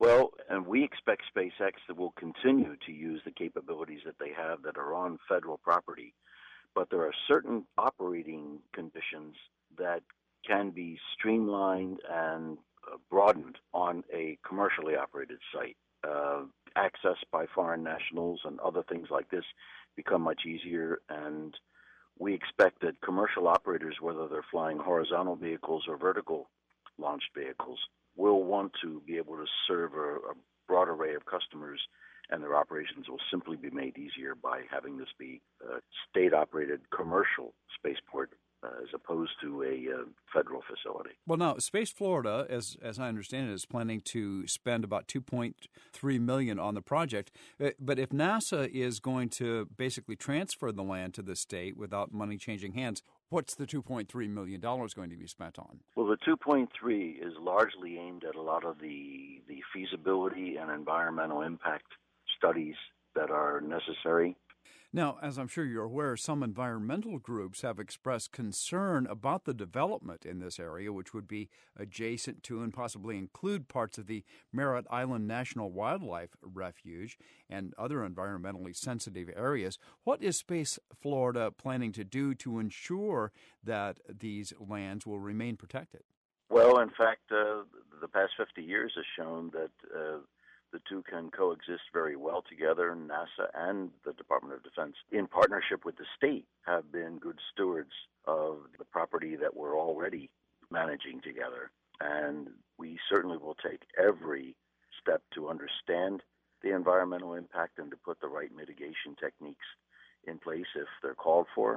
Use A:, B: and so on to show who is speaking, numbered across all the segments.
A: Well, and we expect SpaceX that will continue to use the capabilities that they have that are on federal property, but there are certain operating conditions that can be streamlined and broadened on a commercially operated site. Access by foreign nationals and other things like this become much easier, and we expect that commercial operators, whether they're flying horizontal vehicles or vertical launched vehicles, will want to be able to serve a broad array of customers, and their operations will simply be made easier by having this be a state-operated commercial spaceport as opposed to a federal facility.
B: Well, now, Space Florida, as I understand it, is planning to spend about $2.3 million on the project. But if NASA is going to basically transfer the land to the state without money changing hands, what's the $2.3 million going to be spent on?
A: Well, the 2.3 is largely aimed at a lot of the feasibility and environmental impact studies that are necessary.
B: Now, as I'm sure you're aware, some environmental groups have expressed concern about the development in this area, which would be adjacent to and possibly include parts of the Merritt Island National Wildlife Refuge and other environmentally sensitive areas. What is Space Florida planning to do to ensure that these lands will remain protected?
A: Well, in fact, the past 50 years has shown that the two can coexist very well together. NASA and the Department of Defense, in partnership with the state, have been good stewards of the property that we're already managing together. And we certainly will take every step to understand the environmental impact and to put the right mitigation techniques in place if they're called for.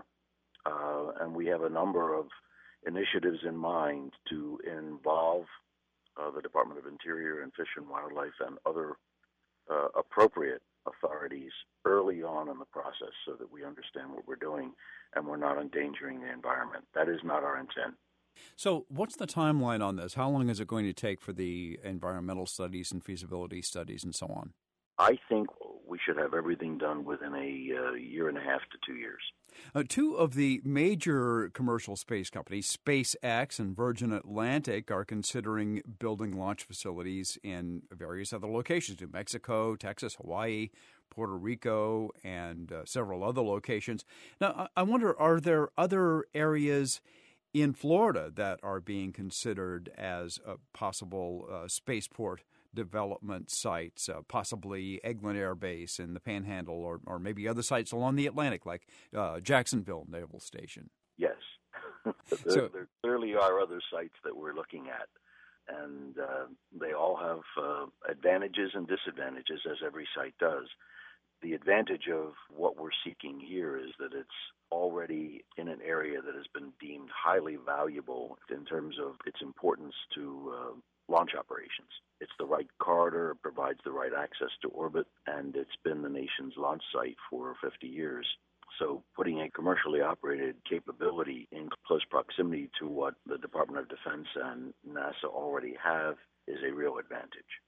A: And we have a number of initiatives in mind to involve the Department of Interior and Fish and Wildlife and other appropriate authorities early on in the process so that we understand what we're doing and we're not endangering the environment. That is not our intent.
B: So what's the timeline on this? How long is it going to take for the environmental studies and feasibility studies and so on?
A: I think we should have everything done within a year and a half to 2 years.
B: Two of the major commercial space companies, SpaceX and Virgin Atlantic, are considering building launch facilities in various other locations: New Mexico, Texas, Hawaii, Puerto Rico, and several other locations. Now, I wonder, are there other areas in Florida that are being considered as a possible spaceport development sites, possibly Eglin Air Base in the Panhandle, or maybe other sites along the Atlantic, like Jacksonville Naval Station?
A: Yes. There clearly are other sites that we're looking at, and they all have advantages and disadvantages, as every site does. The advantage of what we're seeking here is that it's already in an area that has been deemed highly valuable in terms of its importance to launch operations. It's the right corridor, it provides the right access to orbit, and it's been the nation's launch site for 50 years. So putting a commercially operated capability in close proximity to what the Department of Defense and NASA already have is a real advantage.